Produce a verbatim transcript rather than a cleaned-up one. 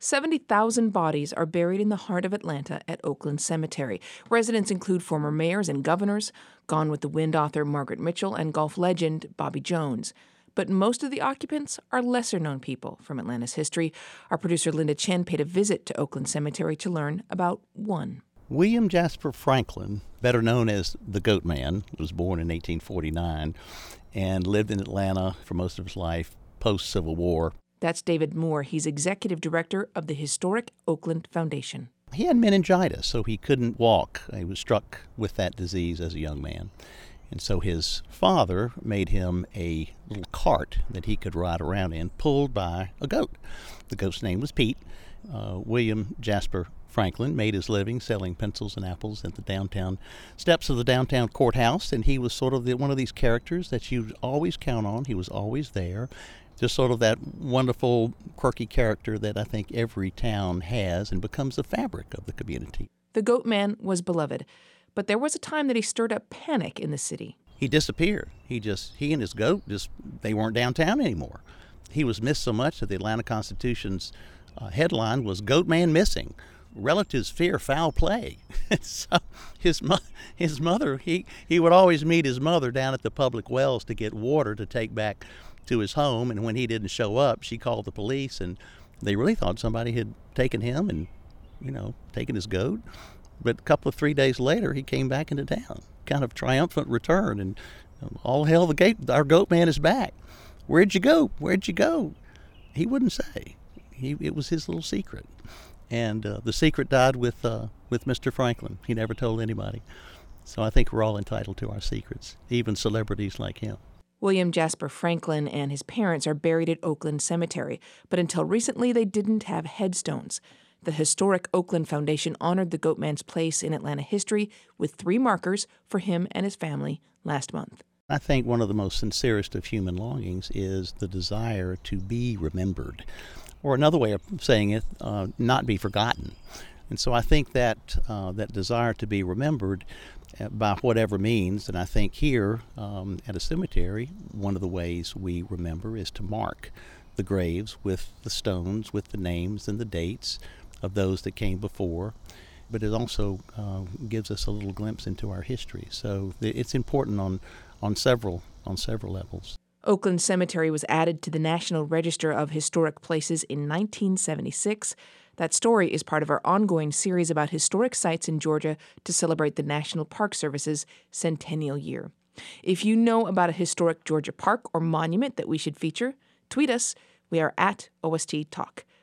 seventy thousand bodies are buried in the heart of Atlanta at Oakland Cemetery. Residents include former mayors and governors, Gone with the Wind author Margaret Mitchell, and golf legend Bobby Jones. But most of the occupants are lesser-known people from Atlanta's history. Our producer Linda Chen paid a visit to Oakland Cemetery to learn about one. William Jasper Franklin, better known as the Goat Man, was born in eighteen forty-nine and lived in Atlanta for most of his life post-Civil War. That's David Moore. He's executive director of the historic Oakland Foundation. He had meningitis, so he couldn't walk. He was struck with that disease as a young man. And so his father made him a little cart that he could ride around in, pulled by a goat. The goat's name was Pete. Uh, William Jasper Franklin made his living selling pencils and apples at the downtown steps of the downtown courthouse, and he was sort of the, one of these characters that you always count on. He was always there. Just sort of that wonderful, quirky character that I think every town has and becomes the fabric of the community. The Goat Man was beloved, but there was a time that he stirred up panic in the city. He disappeared. He just, he and his goat, just they weren't downtown anymore. He was missed so much that the Atlanta Constitution's uh, headline was "Goat Man Missing. Relatives fear foul play." So his mo- his mother, he, he would always meet his mother down at the public wells to get water to take back to his home, and when he didn't show up, she called the police, and they really thought somebody had taken him and, you know, taken his goat. But a couple of three days later, he came back into town, kind of triumphant return, and all hell, the gate, our goat man is back. Where'd you go? Where'd you go? He wouldn't say. He, it was his little secret. And uh, the secret died with uh, with Mister Franklin. He never told anybody. So I think we're all entitled to our secrets, even celebrities like him. William Jasper Franklin and his parents are buried at Oakland Cemetery, but until recently they didn't have headstones. The historic Oakland Foundation honored the Goat Man's place in Atlanta history with three markers for him and his family last month. I think one of the most sincerest of human longings is the desire to be remembered, or another way of saying it, uh, not be forgotten. And so I think that uh, that desire to be remembered by whatever means, and I think here um, at a cemetery, one of the ways we remember is to mark the graves with the stones, with the names and the dates of those that came before. But it also uh, gives us a little glimpse into our history. So it's important on, on several on several levels. Oakland Cemetery was added to the National Register of Historic Places in nineteen seventy-six. That story is part of our ongoing series about historic sites in Georgia to celebrate the National Park Service's centennial year. If you know about a historic Georgia park or monument that we should feature, tweet us. We are at O S T Talk.